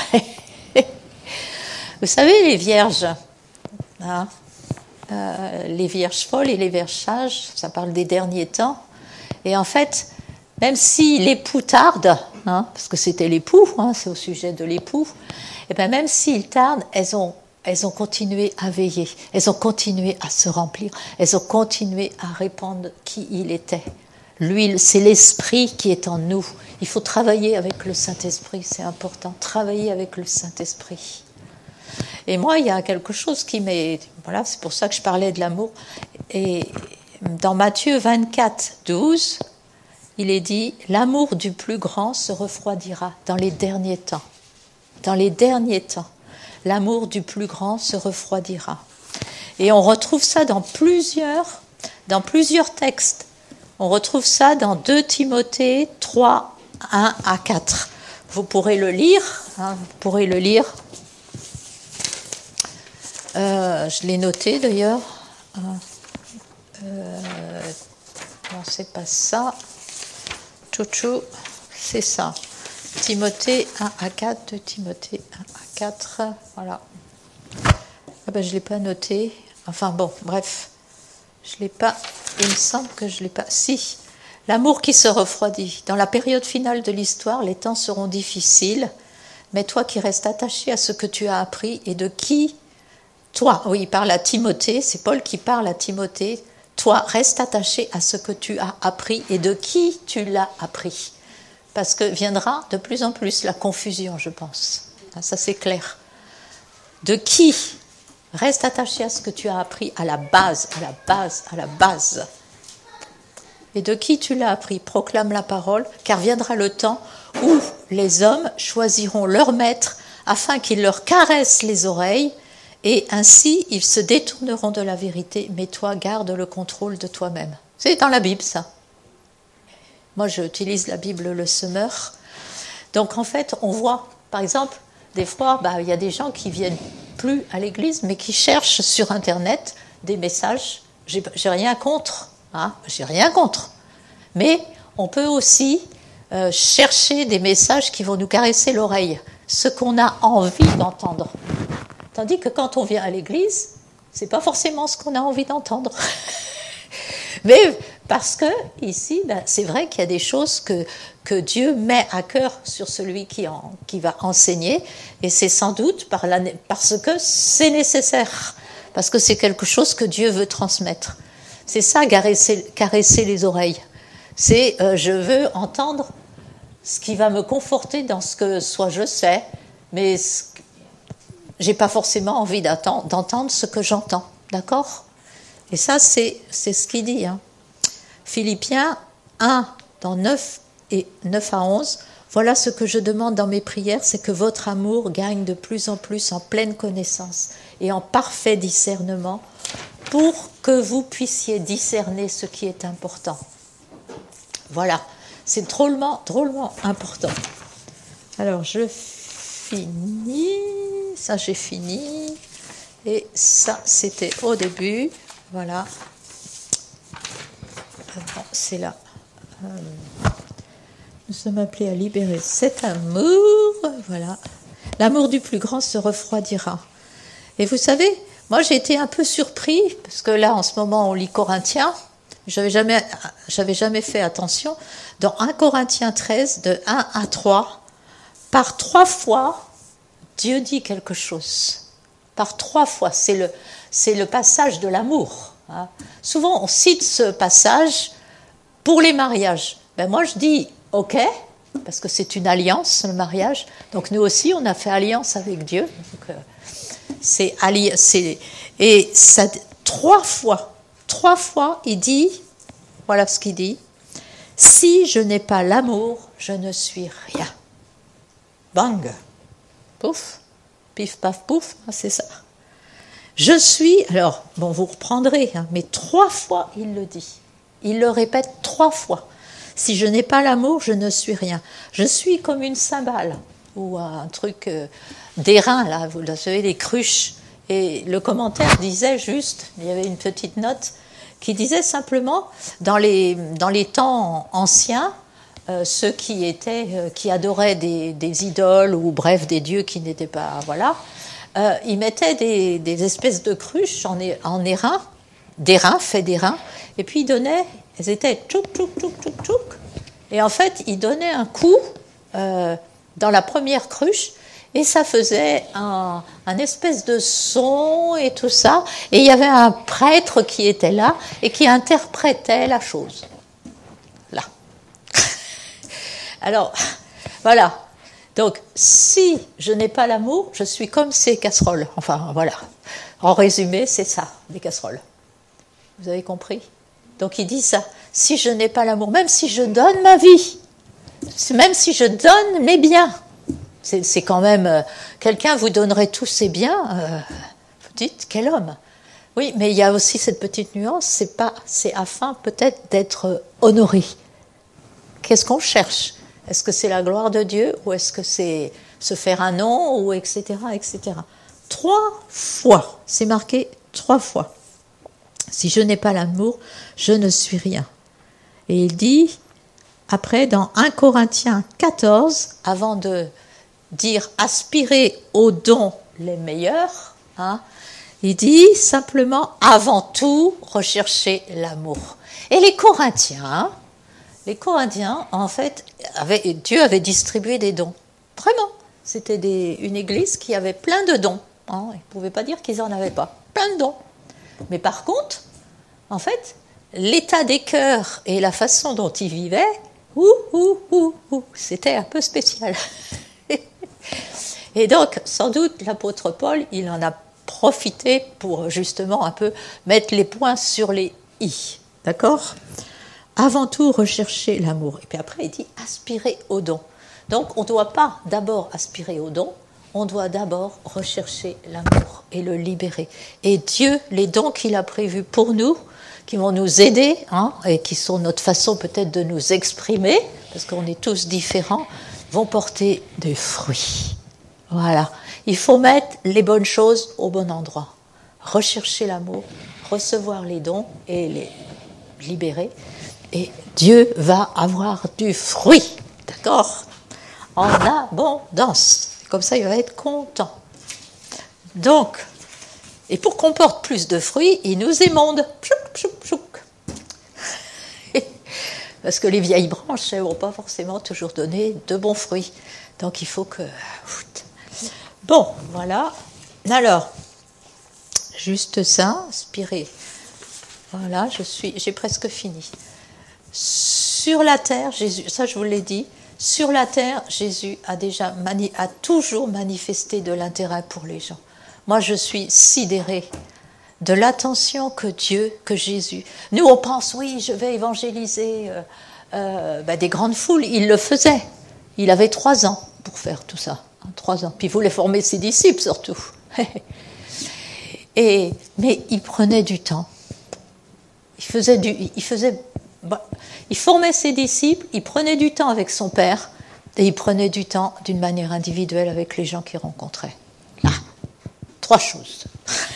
Vous savez, les vierges, hein, euh, les vierges folles et les vierges sages, ça parle des derniers temps. Et en fait, même si l'époux tarde, hein, parce que c'était l'époux, hein, c'est au sujet de l'époux, et bien même s'il tarde, elles ont, elles ont continué à veiller, elles ont continué à se remplir, elles ont continué à répandre qui il était. L'huile, c'est l'esprit qui est en nous. Il faut travailler avec le Saint-Esprit, c'est important, travailler avec le Saint-Esprit. Et moi, il y a quelque chose qui m'est... Voilà, c'est pour ça que je parlais de l'amour. Et dans Matthieu vingt-quatre, douze, il est dit « L'amour du plus grand se refroidira dans les derniers temps. » Dans les derniers temps, l'amour du plus grand se refroidira. Et on retrouve ça dans plusieurs, dans plusieurs textes. On retrouve ça dans deux Timothée trois, un à quatre. Vous pourrez le lire, hein, vous pourrez le lire. Euh, je l'ai noté d'ailleurs. Euh, non, c'est pas ça. Chouchou, c'est ça. Timothée un à quatre, de Timothée un à quatre, voilà. Ah ben, je ne l'ai pas noté. Enfin bon, bref. Je ne l'ai pas, il me semble que je ne l'ai pas. Si, l'amour qui se refroidit. Dans la période finale de l'histoire, les temps seront difficiles, mais toi qui restes attaché à ce que tu as appris et de qui, toi, oui, il parle à Timothée, c'est Paul qui parle à Timothée, toi, reste attaché à ce que tu as appris et de qui tu l'as appris. Parce que viendra de plus en plus la confusion, je pense. Ça, c'est clair. De qui? Reste attaché à ce que tu as appris à la base, à la base, à la base. Et de qui tu l'as appris? Proclame la parole, car viendra le temps où les hommes choisiront leur maître afin qu'il leur caresse les oreilles, et ainsi ils se détourneront de la vérité. Mais toi, garde le contrôle de toi-même. C'est dans la Bible, ça. Moi, j'utilise la Bible Le Semeur. Donc en fait, on voit, par exemple, des fois, bah, il y a des gens qui viennent plus à l'église, mais qui cherchent sur Internet des messages. J'ai, j'ai rien contre, hein, j'ai rien contre. Mais on peut aussi euh, chercher des messages qui vont nous caresser l'oreille, ce qu'on a envie d'entendre. Tandis que quand on vient à l'église, c'est pas forcément ce qu'on a envie d'entendre. Mais parce que ici, ben, c'est vrai qu'il y a des choses que, que Dieu met à cœur sur celui qui, en, qui va enseigner, et c'est sans doute par la, parce que c'est nécessaire, parce que c'est quelque chose que Dieu veut transmettre. C'est ça, caresser, caresser les oreilles. C'est euh, je veux entendre ce qui va me conforter dans ce que soit je sais, mais ce, j'ai pas forcément envie d'entendre ce que j'entends, d'accord ? Et ça, c'est, c'est ce qu'il dit. Hein. Philippiens un, dans neuf, et neuf à onze, voilà ce que je demande dans mes prières, c'est que votre amour gagne de plus en plus en pleine connaissance et en parfait discernement pour que vous puissiez discerner ce qui est important. Voilà, c'est drôlement, drôlement important. Alors, je finis, ça j'ai fini, et ça c'était au début, voilà. Bon, c'est là. Euh, nous sommes appelés à libérer cet amour, voilà. L'amour du plus grand se refroidira. Et vous savez, moi j'ai été un peu surpris, parce que là en ce moment on lit Corinthiens, j'avais jamais, j'avais jamais fait attention, dans un Corinthiens treize, de un à trois, par trois fois, Dieu dit quelque chose. Par trois fois, c'est le, c'est le passage de l'amour. Hein. Souvent on cite ce passage pour les mariages. Ben moi je dis ok, parce que c'est une alliance, le mariage. Donc nous aussi on a fait alliance avec Dieu. Donc, euh, c'est, c'est, et ça, trois fois, trois fois il dit, voilà ce qu'il dit, si je n'ai pas l'amour, je ne suis rien. Bang, pouf, pif paf pouf, c'est ça. Je suis, alors, bon, vous reprendrez, hein, mais trois fois il le dit. Il le répète trois fois. Si je n'ai pas l'amour, je ne suis rien. Je suis comme une cymbale, ou un truc euh, d'airain, là, vous savez, les cruches. Et le commentaire disait juste, il y avait une petite note, qui disait simplement, dans les, dans les temps anciens, euh, ceux qui étaient, euh, qui adoraient des, des idoles, ou bref, des dieux qui n'étaient pas, voilà, euh, ils mettaient des, des espèces de cruches en, en airain, d'airain, fait d'airain, et puis ils donnaient, elles étaient tchouk, tchouk, tchouk, tchouk, tchouk, et en fait, ils donnaient un coup euh, dans la première cruche, et ça faisait un, un espèce de son et tout ça, et il y avait un prêtre qui était là, et qui interprétait la chose. Là. Alors, voilà. Donc, si je n'ai pas l'amour, je suis comme ces casseroles. Enfin, voilà. En résumé, c'est ça, des casseroles. Vous avez compris ? Donc, il dit ça. Si je n'ai pas l'amour, même si je donne ma vie, même si je donne mes biens, c'est, c'est quand même... Euh, quelqu'un vous donnerait tous ses biens, euh, vous dites, quel homme ? Oui, mais il y a aussi cette petite nuance, c'est pas, c'est afin peut-être d'être honoré. Qu'est-ce qu'on cherche ? Est-ce que c'est la gloire de Dieu ou est-ce que c'est se faire un nom ou et cetera et cetera. Trois fois, c'est marqué trois fois. Si je n'ai pas l'amour, je ne suis rien. Et il dit, après, dans un Corinthiens quatorze, avant de dire aspirer aux dons les meilleurs, hein, il dit simplement, avant tout, rechercher l'amour. Et les Corinthiens, les Corinthiens, en fait, avaient, Dieu avait distribué des dons. Vraiment. C'était des, une église qui avait plein de dons. Hein. Ils ne pouvaient pas dire qu'ils n'en avaient pas. Plein de dons. Mais par contre, en fait, l'état des cœurs et la façon dont ils vivaient, ouh, ouh, ouh, ouh, c'était un peu spécial. Et donc, sans doute, l'apôtre Paul, il en a profité pour justement un peu mettre les points sur les i. D'accord ? Avant tout, rechercher l'amour. Et puis après, il dit aspirer au don. Donc, on ne doit pas d'abord aspirer au don, on doit d'abord rechercher l'amour et le libérer. Et Dieu, les dons qu'il a prévus pour nous, qui vont nous aider, hein, et qui sont notre façon peut-être de nous exprimer, parce qu'on est tous différents, vont porter des fruits. Voilà. Il faut mettre les bonnes choses au bon endroit. Rechercher l'amour, recevoir les dons et les libérer. Et Dieu va avoir du fruit. D'accord ? En abondance. Comme ça, il va être content. Donc, et pour qu'on porte plus de fruits, il nous émonde. Pchouk, pchouk, pchouk. Parce que les vieilles branches ne vont pas forcément toujours donner de bons fruits. Donc il faut que... Bon, voilà. Alors, juste ça, inspirez. Voilà, je suis, j'ai presque fini. Sur la terre, Jésus, ça je vous l'ai dit, sur la terre, Jésus a déjà mani, a toujours manifesté de l'intérêt pour les gens. Moi, je suis sidérée de l'attention que Dieu, que Jésus... Nous, on pense, oui, je vais évangéliser euh, euh, ben, des grandes foules. Il le faisait. Il avait trois ans pour faire tout ça. Hein, trois ans. Puis il voulait former ses disciples, surtout. Et, mais il prenait du temps. Il faisait du... Il, faisait, ben, il formait ses disciples, il prenait du temps avec son Père, et il prenait du temps d'une manière individuelle avec les gens qu'il rencontrait. Là, trois choses.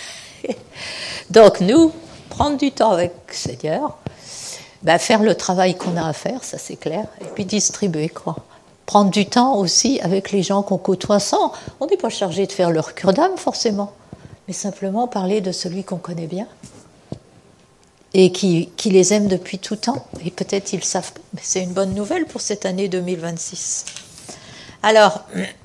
Donc nous, prendre du temps avec le Seigneur, ben faire le travail qu'on a à faire, ça c'est clair, et puis distribuer quoi. Prendre du temps aussi avec les gens qu'on côtoie sans, on n'est pas chargé de faire leur cure d'âme forcément, mais simplement parler de celui qu'on connaît bien et qui, qui les aime depuis tout temps, et peut-être ils le savent pas, mais c'est une bonne nouvelle pour cette année deux mille vingt-six. Alors...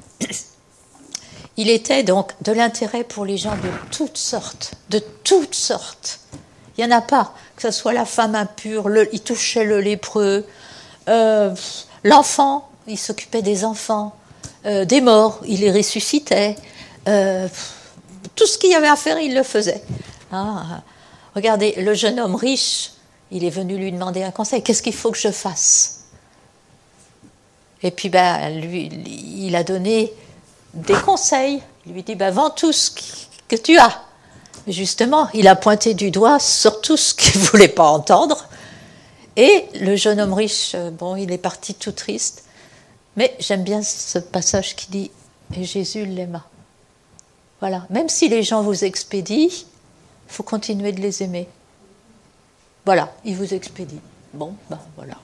Il était donc de l'intérêt pour les gens de toutes sortes, de toutes sortes. Il n'y en a pas, que ce soit la femme impure, le, il touchait le lépreux, euh, l'enfant, il s'occupait des enfants, euh, des morts, il les ressuscitait, euh, tout ce qu'il y avait à faire, il le faisait. Hein, regardez, le jeune homme riche, il est venu lui demander un conseil, qu'est-ce qu'il faut que je fasse ? Et puis ben, lui, il a donné... des conseils. Il lui dit, ben, vends tout ce que tu as. Mais justement, il a pointé du doigt sur tout ce qu'il ne voulait pas entendre. Et le jeune homme riche, bon, il est parti tout triste. Mais j'aime bien ce passage qui dit, et Jésus l'aima. Voilà. Même si les gens vous expédient, il faut continuer de les aimer. Voilà, ils vous expédient. Bon, ben voilà.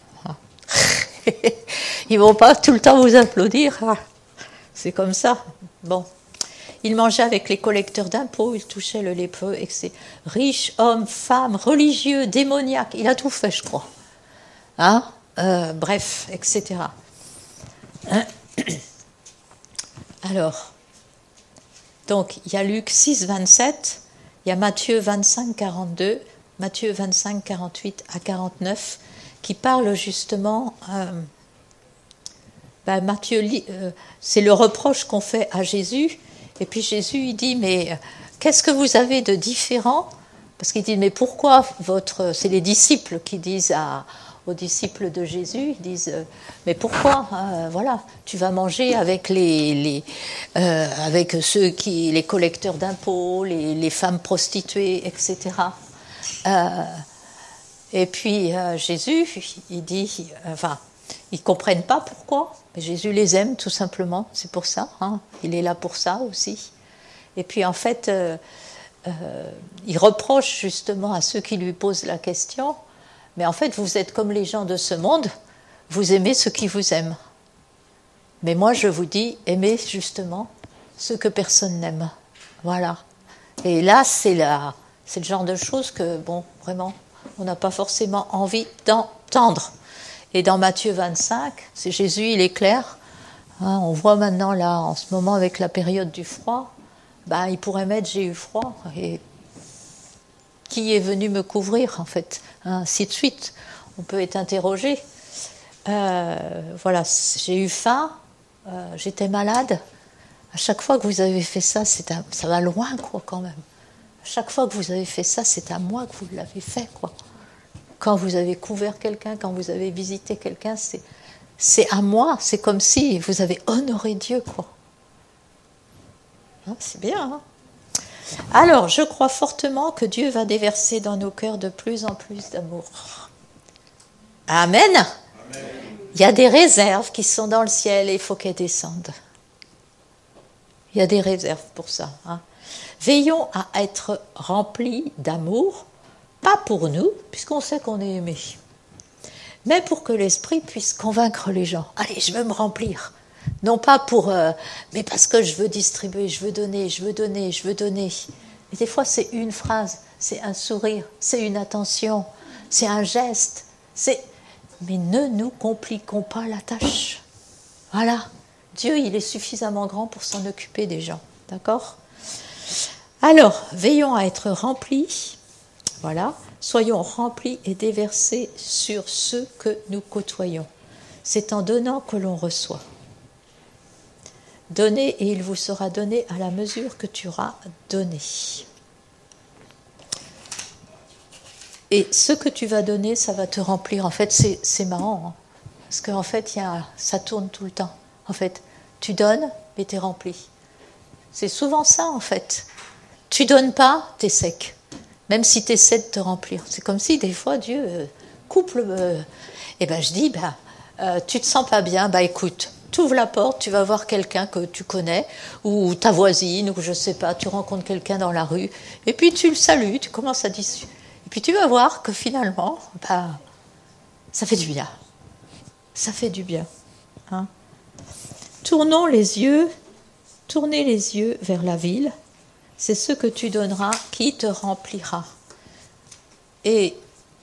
Ils ne vont pas tout le temps vous applaudir. C'est comme ça. Bon. Il mangeait avec les collecteurs d'impôts, il touchait le lépreux, et c'est riches, hommes, femmes, religieux, démoniaques. Il a tout fait, je crois. Hein euh, bref, et cetera. Hein Alors, donc, il y a Luc six, vingt-sept, il y a Matthieu vingt-cinq, quarante-deux, Matthieu vingt-cinq, quarante-huit à quarante-neuf, qui parlent justement... Euh, Ben, Matthieu, euh, c'est le reproche qu'on fait à Jésus. Et puis Jésus, il dit, mais euh, qu'est-ce que vous avez de différent ? Parce qu'il dit, mais pourquoi votre... C'est les disciples qui disent à, aux disciples de Jésus, ils disent, euh, mais pourquoi euh, voilà, tu vas manger avec les, les euh, avec ceux qui, les collecteurs d'impôts, les, les femmes prostituées, et cetera. Euh, et puis euh, Jésus, il dit, euh, enfin, ils ne comprennent pas pourquoi. Mais Jésus les aime tout simplement, c'est pour ça. Hein. Il est là pour ça aussi. Et puis en fait, euh, euh, il reproche justement à ceux qui lui posent la question, mais en fait, vous êtes comme les gens de ce monde, vous aimez ceux qui vous aiment. Mais moi, je vous dis, aimez justement ceux que personne n'aime. Voilà. Et là, c'est, la, c'est le genre de choses que, bon, vraiment, on n'a pas forcément envie d'entendre. Et dans Matthieu vingt-cinq, c'est Jésus, il est clair. Hein, on voit maintenant, là, en ce moment, avec la période du froid, ben, il pourrait mettre « j'ai eu froid ». Et qui est venu me couvrir, en fait, hein, ainsi de suite. On peut être interrogé. Euh, voilà, j'ai eu faim, euh, j'étais malade. À chaque fois que vous avez fait ça, c'est à, ça va loin, quoi, quand même. À chaque fois que vous avez fait ça, c'est à moi que vous l'avez fait, quoi. Quand vous avez couvert quelqu'un, quand vous avez visité quelqu'un, c'est, c'est à moi. C'est comme si vous avez honoré Dieu, quoi. Hein, c'est bien, hein ? Alors, je crois fortement que Dieu va déverser dans nos cœurs de plus en plus d'amour. Amen. Amen. Il y a des réserves qui sont dans le ciel et il faut qu'elles descendent. Il y a des réserves pour ça. Hein. Veillons à être remplis d'amour, pas pour nous, puisqu'on sait qu'on est aimé, mais pour que l'Esprit puisse convaincre les gens. Allez, je veux me remplir. Non pas pour, euh, mais parce que je veux distribuer, je veux donner, je veux donner, je veux donner. Et des fois, c'est une phrase, c'est un sourire, c'est une attention, c'est un geste. C'est... Mais ne nous compliquons pas la tâche. Voilà. Dieu, il est suffisamment grand pour s'en occuper des gens. D'accord ? Alors, veillons à être remplis. Voilà. Soyons remplis et déversés sur ceux que nous côtoyons. C'est en donnant que l'on reçoit. Donnez et il vous sera donné à la mesure que tu auras donné. Et ce que tu vas donner, ça va te remplir. En fait, c'est, c'est marrant. Hein, parce qu'en fait, il y a, ça tourne tout le temps. En fait, tu donnes, mais tu es rempli. C'est souvent ça, en fait. Tu donnes pas, tu es sec. Même si tu essaies de te remplir. C'est comme si, des fois, Dieu euh, coupe le... Euh, et ben, je dis, ben, euh, tu te sens pas bien, ben, écoute, tu ouvres la porte, tu vas voir quelqu'un que tu connais, ou ta voisine, ou je sais pas, tu rencontres quelqu'un dans la rue, et puis tu le salues, tu commences à discuter. Et puis tu vas voir que finalement, bah, ça fait du bien. Ça fait du bien. Hein. Tournons les yeux, tournez les yeux vers la ville. C'est ce que tu donneras qui te remplira. Et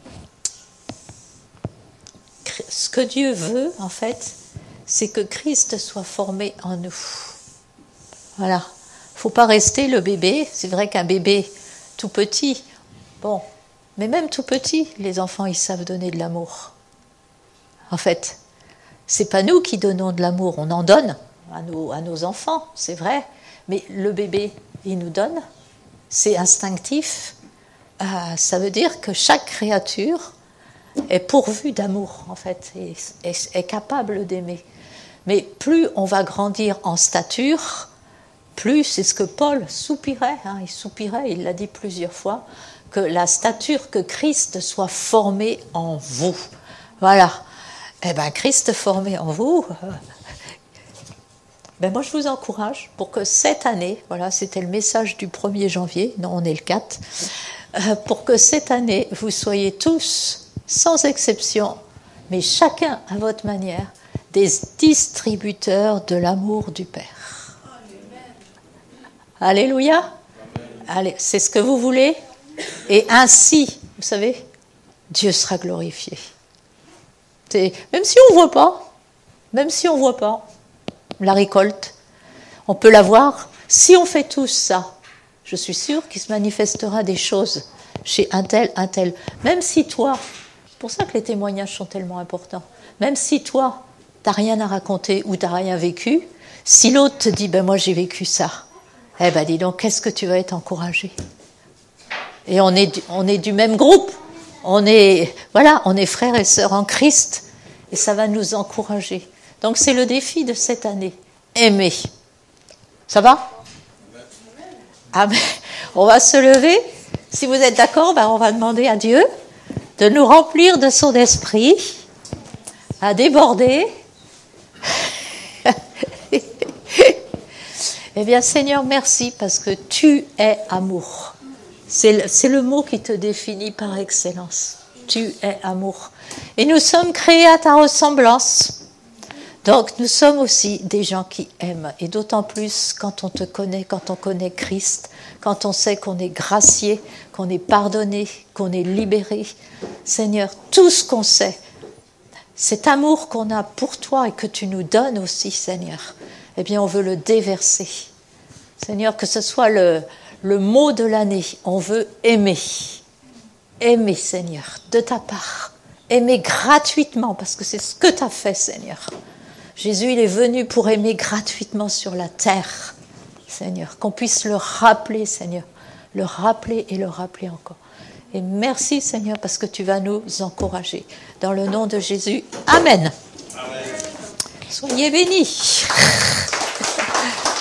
ce que Dieu veut, en fait, c'est que Christ soit formé en nous. Voilà. Il ne faut pas rester le bébé. C'est vrai qu'un bébé tout petit, bon, mais même tout petit, les enfants, ils savent donner de l'amour. En fait, c'est pas nous qui donnons de l'amour, on en donne à nos, à nos enfants, c'est vrai, mais le bébé, il nous donne, c'est instinctif. Euh, ça veut dire que chaque créature est pourvue d'amour, en fait, et est, est capable d'aimer. Mais plus on va grandir en stature, plus, c'est ce que Paul soupirait, hein, il soupirait, il l'a dit plusieurs fois, que la stature, que Christ soit formé en vous. Voilà. Eh bien, Christ formé en vous, euh, ben moi je vous encourage pour que cette année, voilà, c'était le message du premier janvier, non, on est le quatre, euh, pour que cette année, vous soyez tous, sans exception, mais chacun à votre manière, des distributeurs de l'amour du Père. Alléluia. Allez, c'est ce que vous voulez. Et ainsi, vous savez, Dieu sera glorifié. C'est, même si on ne voit pas, même si on ne voit pas la récolte, on peut la voir. Si on fait tous ça, je suis sûre qu'il se manifestera des choses chez un tel, un tel. Même si toi, c'est pour ça que les témoignages sont tellement importants, même si toi, tu n'as rien à raconter ou tu n'as rien vécu, si l'autre te dit, ben moi j'ai vécu ça, eh ben dis donc, qu'est-ce que tu vas être encouragé. Et on est, du, on est du même groupe. On est, voilà, on est frères et sœurs en Christ. Et ça va nous encourager. Donc c'est le défi de cette année. Aimer. Ça va ? Amen. On va se lever. Si vous êtes d'accord, ben on va demander à Dieu de nous remplir de son esprit, à déborder. Eh bien, Seigneur, merci parce que tu es amour. C'est le, c'est le mot qui te définit par excellence. Tu es amour. Et nous sommes créés à ta ressemblance. Donc, nous sommes aussi des gens qui aiment. Et d'autant plus quand on te connaît, quand on connaît Christ, quand on sait qu'on est gracié, qu'on est pardonné, qu'on est libéré. Seigneur, tout ce qu'on sait, cet amour qu'on a pour toi et que tu nous donnes aussi, Seigneur, eh bien, on veut le déverser. Seigneur, que ce soit le... Le mot de l'année, on veut aimer. Aimer, Seigneur, de ta part. Aimer gratuitement, parce que c'est ce que tu as fait, Seigneur. Jésus, il est venu pour aimer gratuitement sur la terre, Seigneur. Qu'on puisse le rappeler, Seigneur. Le rappeler et le rappeler encore. Et merci, Seigneur, parce que tu vas nous encourager. Dans le nom de Jésus, Amen. Amen. Soyez bénis.